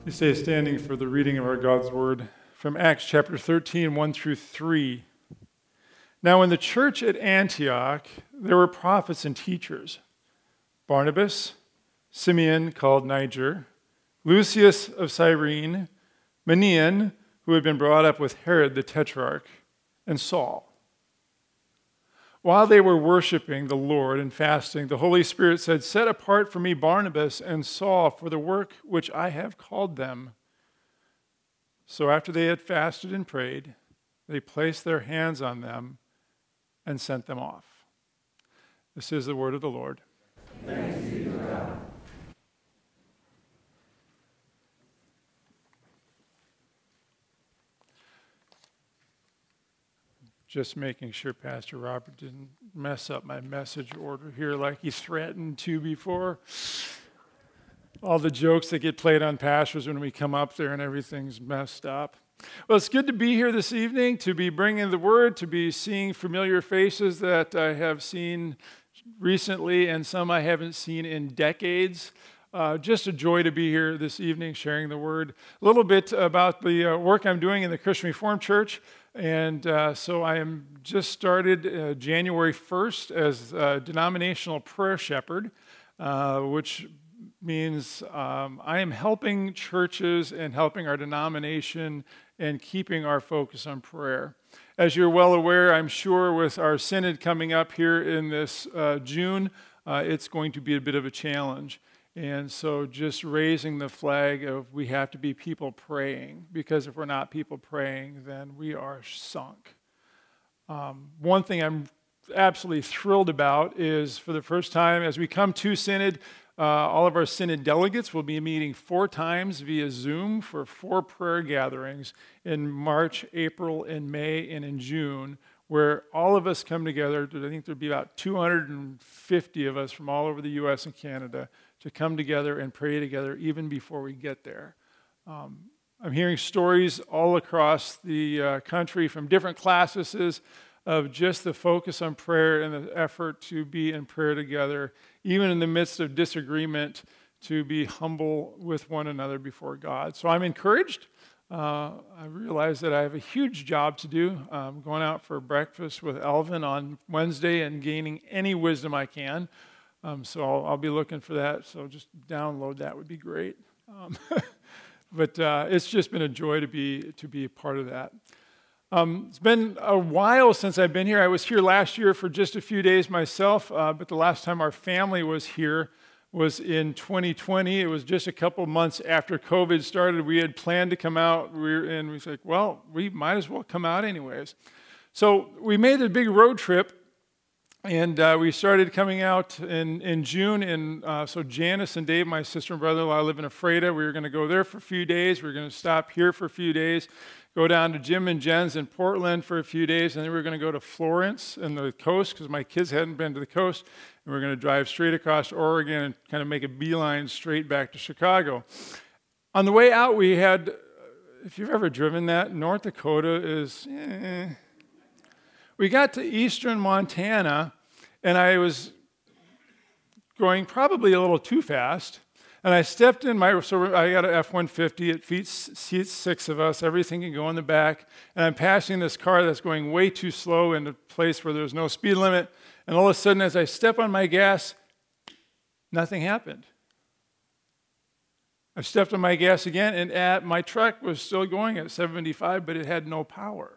Please stay standing for the reading of our God's Word from Acts chapter 13, 1 through 3. Now in the church at Antioch, there were prophets and teachers: Barnabas, Simeon called Niger, Lucius of Cyrene, Manaen, who had been brought up with Herod the Tetrarch, and Saul. While they were worshiping the Lord and fasting, the Holy Spirit said, "Set apart for me Barnabas and Saul for the work which I have called them." So after they had fasted and prayed, they placed their hands on them and sent them off. This is the word of the Lord. Thanks be to God. Just making sure Pastor Robert didn't mess up my message order here like he threatened to before. All the jokes that get played on pastors when we come up there and everything's messed up. Well, it's good to be here this evening, to be bringing the word, to be seeing familiar faces that I have seen recently and some I haven't seen in decades. Just a joy to be here this evening sharing the word. A little bit about the work I'm doing in the Christian Reformed Church. And so I am just started January 1st as a denominational prayer shepherd, which means I am helping churches and helping our denomination and keeping our focus on prayer. As you're well aware, I'm sure with our synod coming up here in this June, it's going to be a bit of a challenge. And so just raising the flag of we have to be people praying, because if we're not people praying, then we are sunk. One thing I'm absolutely thrilled about is for the first time as we come to Synod, all of our Synod delegates will be meeting 4 times via Zoom for 4 prayer gatherings in March, April, and May, and in June, where all of us come together. I think there'll be about 250 of us from all over the U.S. and Canada to come together and pray together even before we get there. I'm hearing stories all across the country from different classes of just the focus on prayer and the effort to be in prayer together, even in the midst of disagreement, to be humble with one another before God. So I'm encouraged. I realize that I have a huge job to do. I'm going out for breakfast with Elvin on Wednesday and gaining any wisdom I can. So I'll be looking for that. So just download that would be great. But it's just been a joy to be a part of that. It's been a while since I've been here. I was here last year for just a few days myself, but the last time our family was here was in 2020. It was just a couple months after COVID started. We had planned to come out, and we said, well, we might as well come out anyways. So we made a big road trip. And we started coming out in June, and so Janice and Dave, my sister and brother-in-law, live in Ephrata. We were going to go there for a few days. We were going to stop here for a few days, go down to Jim and Jen's in Portland for a few days, and then we were going to go to Florence and the coast because my kids hadn't been to the coast, and we were going to drive straight across Oregon and kind of make a beeline straight back to Chicago. On the way out, we had, if you've ever driven that, North Dakota is... We got to eastern Montana, and I was going probably a little too fast, and I stepped in so I got an F-150, it seats 6 of us, everything can go in the back, and I'm passing this car that's going way too slow in a place where there's no speed limit, and all of a sudden as I step on my gas, nothing happened. I stepped on my gas again, and my truck was still going at 75, but it had no power.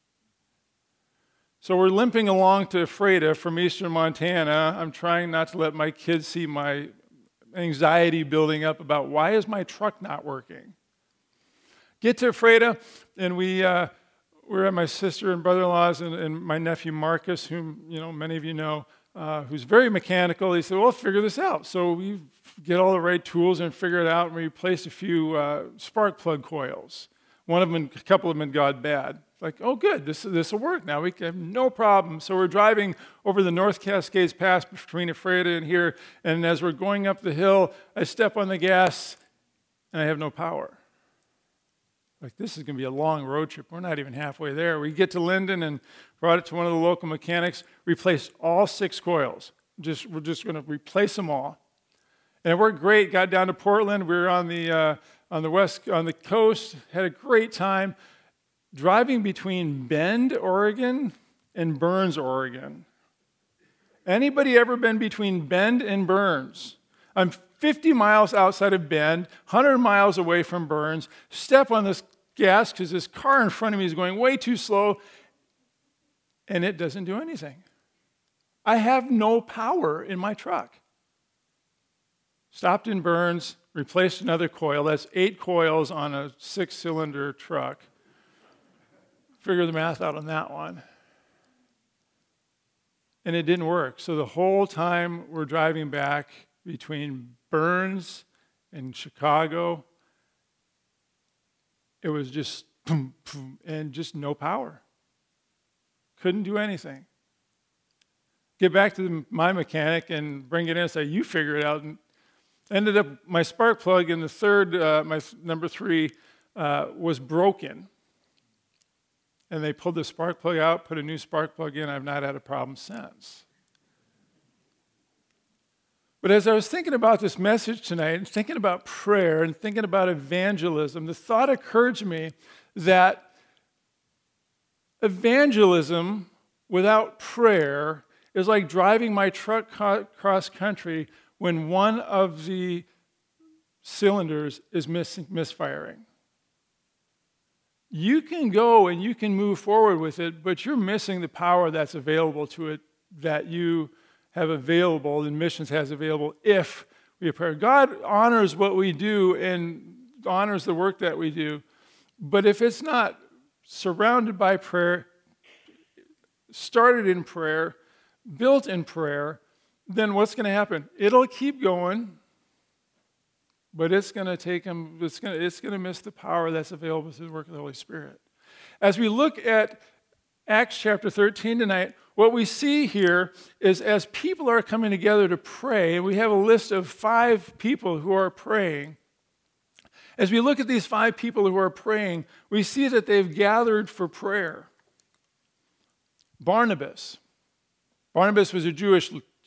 So we're limping along to Ephrata from eastern Montana. I'm trying not to let my kids see my anxiety building up about why is my truck not working. Get to Ephrata, and we're at my sister and brother-in-law's and my nephew Marcus, whom many of you know, who's very mechanical. He said, well, figure this out. So we get all the right tools and figure it out, and we replace a few spark plug coils. A couple of them had gone bad. Like, oh, good, this will work now. We can have no problem. So we're driving over the North Cascades Pass between Ephrata and here, and as we're going up the hill, I step on the gas, and I have no power. Like, this is going to be a long road trip. We're not even halfway there. We get to Linden and brought it to one of the local mechanics, replaced all 6 coils. We're just going to replace them all. And it worked great. Got down to Portland. We were on the coast. Had a great time driving between Bend, Oregon, and Burns, Oregon. Anybody ever been between Bend and Burns? I'm 50 miles outside of Bend, 100 miles away from Burns. Step on this gas because this car in front of me is going way too slow, and it doesn't do anything. I have no power in my truck. Stopped in Burns, replaced another coil. That's 8 coils on a 6-cylinder truck. Figure the math out on that one. And it didn't work. So the whole time we're driving back between Burns and Chicago, it was just boom, boom, and just no power. Couldn't do anything. Get back to my mechanic and bring it in and say, you figure it out. And ended up, my spark plug in the third, my number 3, was broken. And they pulled the spark plug out, put a new spark plug in. I've not had a problem since. But as I was thinking about this message tonight and thinking about prayer and thinking about evangelism, the thought occurred to me that evangelism without prayer is like driving my truck cross country when one of the cylinders is misfiring. You can go and you can move forward with it, but you're missing the power that's available to it that you have available and missions has available if we pray. God honors what we do and honors the work that we do, but if it's not surrounded by prayer, started in prayer, built in prayer, then what's going to happen? It'll keep going, but it's going to miss the power that's available through the work of the Holy Spirit. As we look at Acts chapter 13 tonight, what we see here is as people are coming together to pray, and we have a list of 5 people who are praying. As we look at these 5 people who are praying, we see that they've gathered for prayer. Barnabas was a Jewish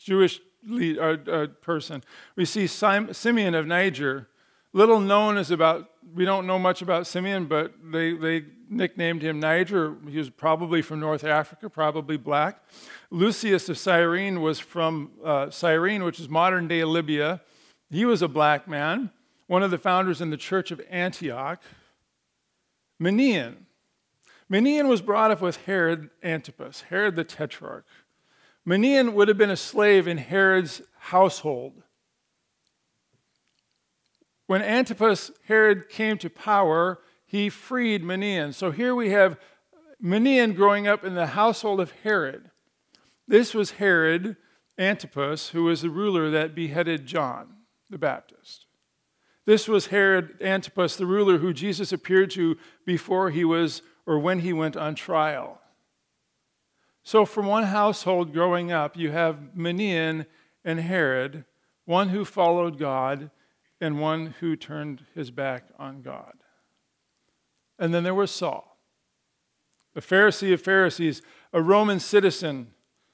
person. We see Simeon of Niger. Little known is we don't know much about Simeon, but they nicknamed him Niger. He was probably from North Africa, probably black. Lucius of Cyrene was from Cyrene, which is modern-day Libya. He was a black man, one of the founders in the church of Antioch. Manaen was brought up with Herod Antipas, Herod the Tetrarch. Manaen would have been a slave in Herod's household. When Herod came to power, he freed Manaen. So here we have Manaen growing up in the household of Herod. This was Herod Antipas, who was the ruler that beheaded John the Baptist. This was Herod Antipas, the ruler who Jesus appeared to before he was, or when he went on trial. So from one household growing up, you have Manaen and Herod, one who followed God and one who turned his back on God. And then there was Saul, a Pharisee of Pharisees, a Roman citizen.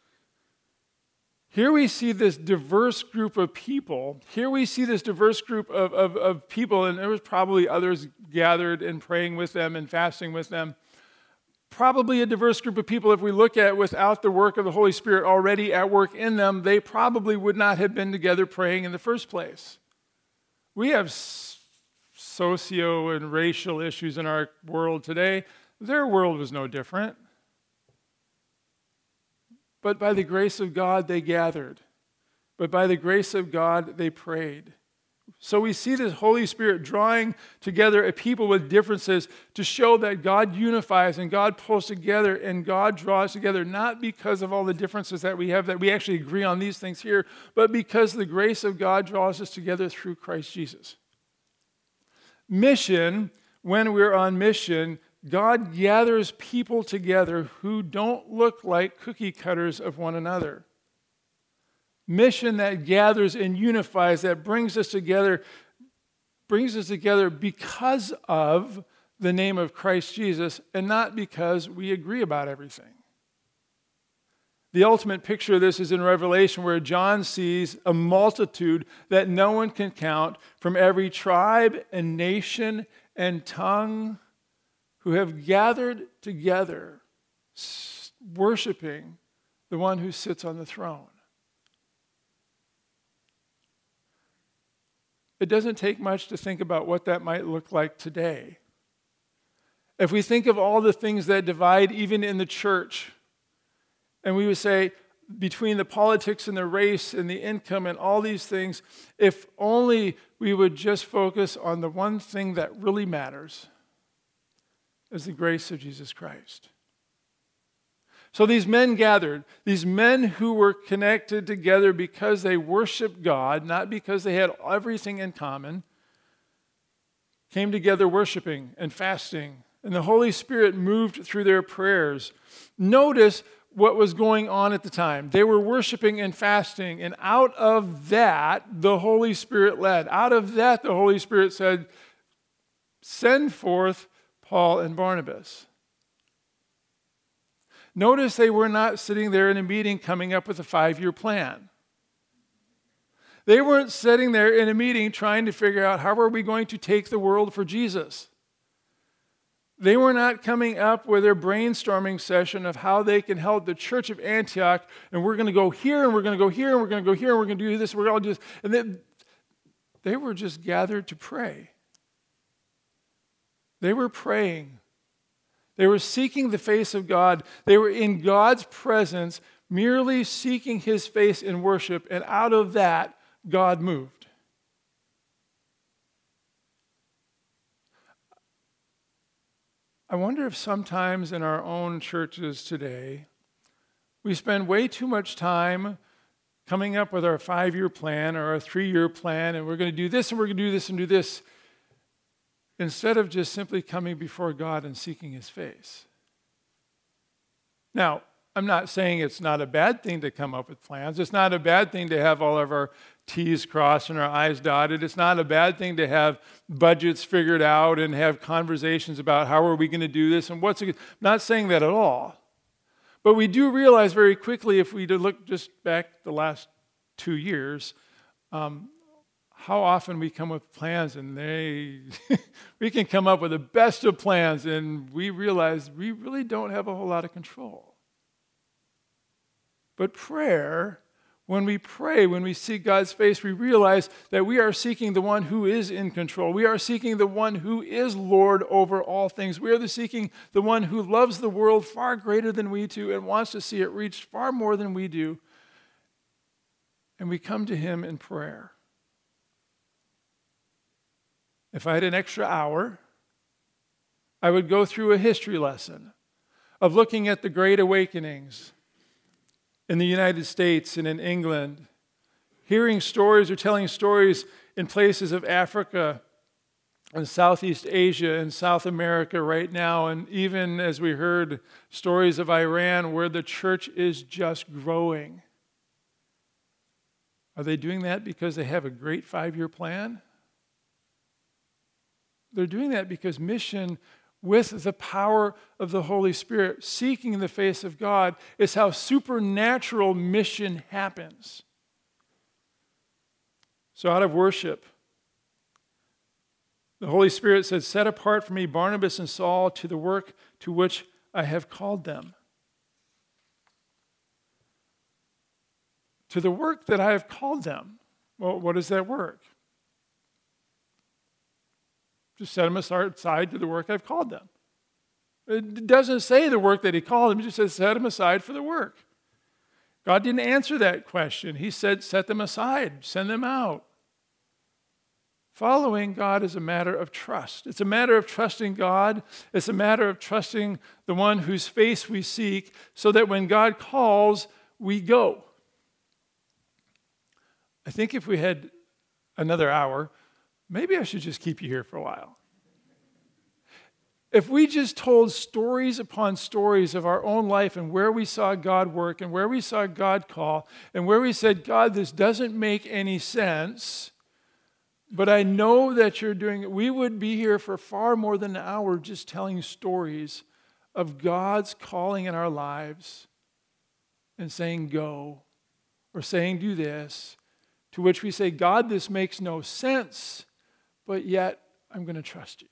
Here we see this diverse group of people. Here we see this diverse group of people, and there was probably others gathered and praying with them and fasting with them. Probably a diverse group of people, if we look at without the work of the Holy Spirit already at work in them, they probably would not have been together praying in the first place. We have socio and racial issues in our world today. Their world was no different. But by the grace of God, they gathered. But by the grace of God, they prayed. So we see the Holy Spirit drawing together a people with differences to show that God unifies and God pulls together and God draws together, not because of all the differences that we have, that we actually agree on these things here, but because the grace of God draws us together through Christ Jesus. Mission, when we're on mission, God gathers people together who don't look like cookie cutters of one another. Mission that gathers and unifies, that brings us together because of the name of Christ Jesus and not because we agree about everything. The ultimate picture of this is in Revelation, where John sees a multitude that no one can count from every tribe and nation and tongue who have gathered together, worshiping the one who sits on the throne. It doesn't take much to think about what that might look like today. If we think of all the things that divide even in the church, and we would say between the politics and the race and the income and all these things, if only we would just focus on the one thing that really matters, is the grace of Jesus Christ. So these men gathered, these men who were connected together because they worshiped God, not because they had everything in common, came together worshiping and fasting, and the Holy Spirit moved through their prayers. Notice what was going on at the time. They were worshiping and fasting, and out of that, the Holy Spirit led. Out of that, the Holy Spirit said, send forth Paul and Barnabas. Notice they were not sitting there in a meeting coming up with a 5-year plan. They weren't sitting there in a meeting trying to figure out how are we going to take the world for Jesus. They were not coming up with their brainstorming session of how they can help the church of Antioch, and we're going to go here, and we're going to go here, and we're going to go here, and we're going to do this, and we're going to do this. And then they were just gathered to pray. They were praying. They were seeking the face of God. They were in God's presence, merely seeking his face in worship, and out of that, God moved. I wonder if sometimes in our own churches today, we spend way too much time coming up with our 5-year plan or our 3-year plan, and we're going to do this, and we're going to do this, and do this, instead of just simply coming before God and seeking his face. Now, I'm not saying it's not a bad thing to come up with plans. It's not a bad thing to have all of our T's crossed and our I's dotted. It's not a bad thing to have budgets figured out and have conversations about how are we going to do this and what's it. I'm not saying that at all. But we do realize very quickly, if we look just back the last 2 years, how often we come with plans and we can come up with the best of plans and we realize we really don't have a whole lot of control. But prayer, when we pray, when we seek God's face, we realize that we are seeking the one who is in control. We are seeking the one who is Lord over all things. We are seeking the one who loves the world far greater than we do and wants to see it reached far more than we do. And we come to him in prayer. If I had an extra hour, I would go through a history lesson of looking at the Great Awakenings in the United States and in England, hearing stories or telling stories in places of Africa and Southeast Asia and South America right now, and even as we heard stories of Iran where the church is just growing. Are they doing that because they have a great 5-year plan? They're doing that because mission with the power of the Holy Spirit, seeking the face of God, is how supernatural mission happens. So out of worship, the Holy Spirit said, set apart for me Barnabas and Saul to the work to which I have called them. To the work that I have called them. Well, what is that work? Just set them aside to the work I've called them. It doesn't say the work that he called them. It just says set them aside for the work. God didn't answer that question. He said set them aside, send them out. Following God is a matter of trust. It's a matter of trusting God. It's a matter of trusting the one whose face we seek so that when God calls, we go. I think if we had another hour, maybe I should just keep you here for a while. If we just told stories upon stories of our own life and where we saw God work and where we saw God call and where we said, God, this doesn't make any sense, but I know that you're doing it, we would be here for far more than an hour just telling stories of God's calling in our lives and saying go, or saying do this, to which we say, God, this makes no sense, but yet I'm going to trust you.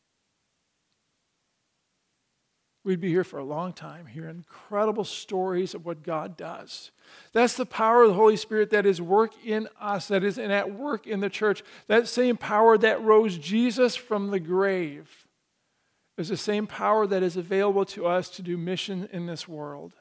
We'd be here for a long time, hearing incredible stories of what God does. That's the power of the Holy Spirit that is work in us, that is at work in the church. That same power that rose Jesus from the grave is the same power that is available to us to do mission in this world.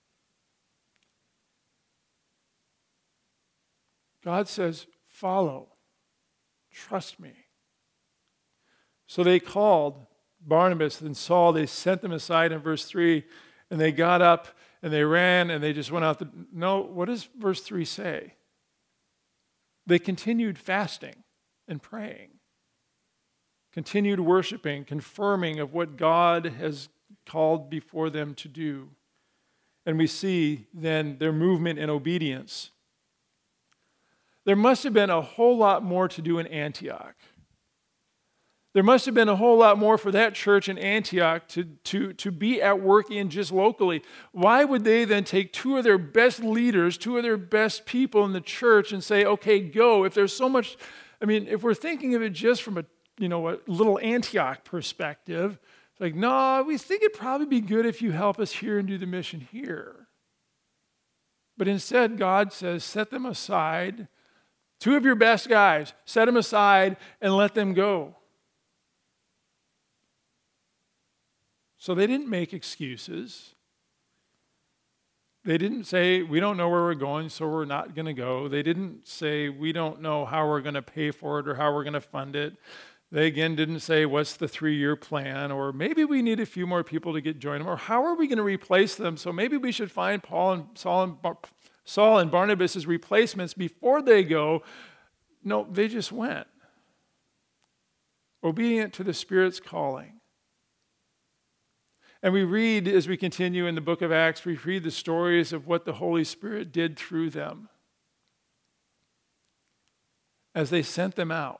God says, follow, trust me. So they called Barnabas and Saul, they sent them aside in verse 3, and they got up and they ran and they just went out. No, what does verse 3 say? They continued fasting and praying, continued worshiping, confirming of what God has called before them to do. And we see then their movement in obedience. There must have been a whole lot more to do in Antioch. There must have been a whole lot more for that church in Antioch to be at work in just locally. Why would they then take two of their best leaders, two of their best people in the church and say, okay, go? If there's so much, if we're thinking of it just from a little Antioch perspective, it's like, no, we think it'd probably be good if you help us here and do the mission here. But instead, God says, set them aside. Two of your best guys, set them aside and let them go. So they didn't make excuses. They didn't say, we don't know where we're going, so we're not going to go. They didn't say, we don't know how we're going to pay for it or how we're going to fund it. They again didn't say, what's the 3-year plan? Or maybe we need a few more people to join them. Or how are we going to replace them? So maybe we should find Saul and Barnabas as replacements before they go. No, they just went. Obedient to the Spirit's calling. And we read, as we continue in the book of Acts, we read the stories of what the Holy Spirit did through them as they sent them out.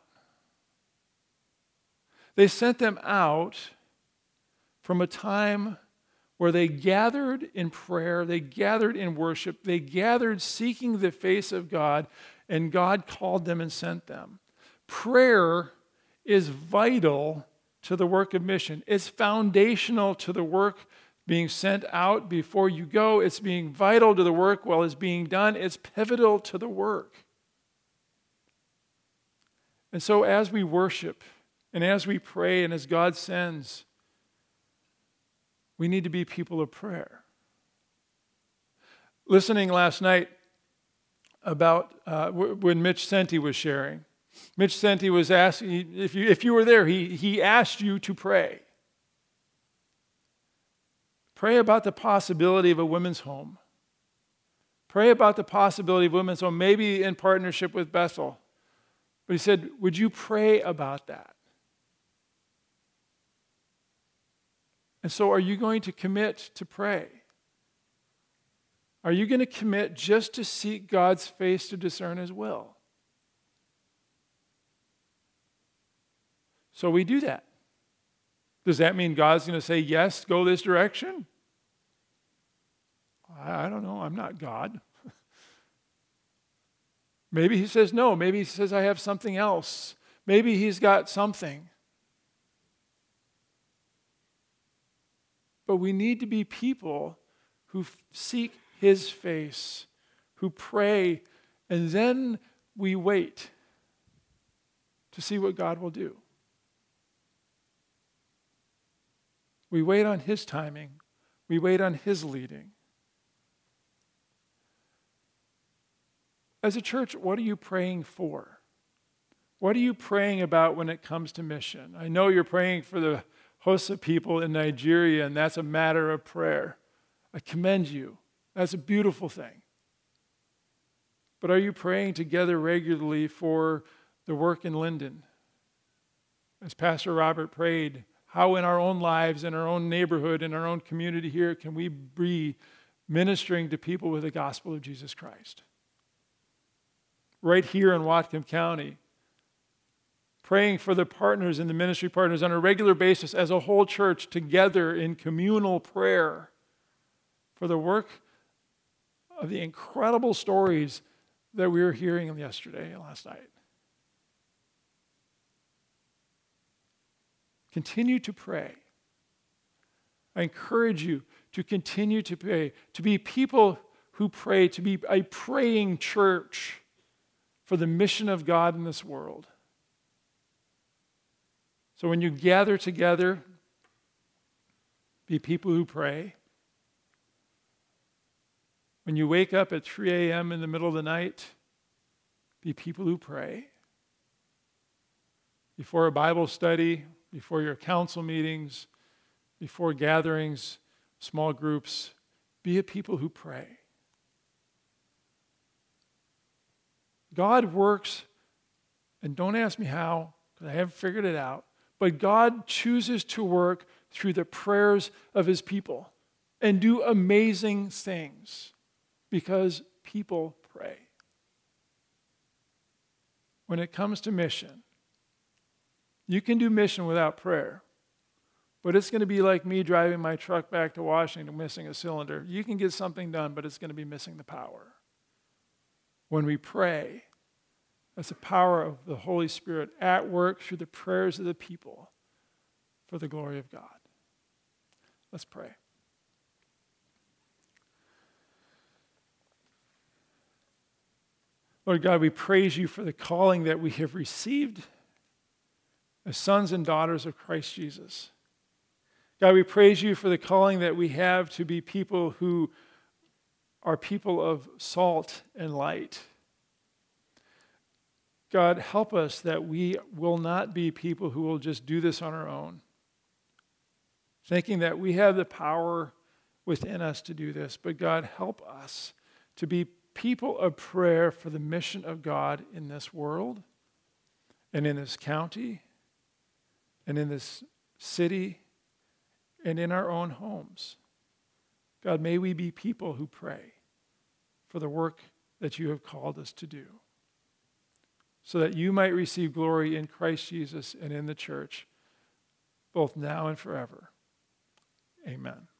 They sent them out from a time where they gathered in prayer, they gathered in worship, they gathered seeking the face of God, and God called them and sent them. Prayer is vital to the work of mission. It's foundational to the work being sent out before you go. It's being vital to the work while it's being done. It's pivotal to the work. And so as we worship and as we pray and as God sends, we need to be people of prayer. Listening last night about when Mitch Senti was sharing, Mitch Senti was asking, if you were there, he asked you to pray. Pray about the possibility of a women's home. Pray about the possibility of women's home, maybe in partnership with Bethel. But he said, would you pray about that? And so are you going to commit to pray? Are you going to commit just to seek God's face to discern His will? So we do that. Does that mean God's going to say, yes, go this direction? I don't know. I'm not God. Maybe He says no. Maybe He says, I have something else. Maybe He's got something. But we need to be people who seek His face, who pray, and then we wait to see what God will do. We wait on His timing. We wait on His leading. As a church, what are you praying for? What are you praying about when it comes to mission? I know you're praying for the hosts of people in Nigeria, and that's a matter of prayer. I commend you. That's a beautiful thing. But are you praying together regularly for the work in Linden? As Pastor Robert prayed, how in our own lives, in our own neighborhood, in our own community here, can we be ministering to people with the gospel of Jesus Christ? Right here in Whatcom County, praying for the partners and the ministry partners on a regular basis as a whole church together in communal prayer for the work of the incredible stories that we were hearing yesterday and last night. Continue to pray. I encourage you to continue to pray, to be people who pray, to be a praying church for the mission of God in this world. So when you gather together, be people who pray. When you wake up at 3 a.m. in the middle of the night, be people who pray. Before a Bible study, before your council meetings, before gatherings, small groups, be a people who pray. God works, and don't ask me how, because I haven't figured it out, but God chooses to work through the prayers of his people and do amazing things because people pray. When it comes to mission, you can do mission without prayer, but it's going to be like me driving my truck back to Washington missing a cylinder. You can get something done, but it's going to be missing the power. When we pray, that's the power of the Holy Spirit at work through the prayers of the people for the glory of God. Let's pray. Lord God, we praise you for the calling that we have received as sons and daughters of Christ Jesus. God, we praise you for the calling that we have to be people who are people of salt and light. God, help us that we will not be people who will just do this on our own, thinking that we have the power within us to do this. But God, help us to be people of prayer for the mission of God in this world and in this county and in this city and in our own homes. God, may we be people who pray for the work that you have called us to do, so that you might receive glory in Christ Jesus and in the church, both now and forever. Amen.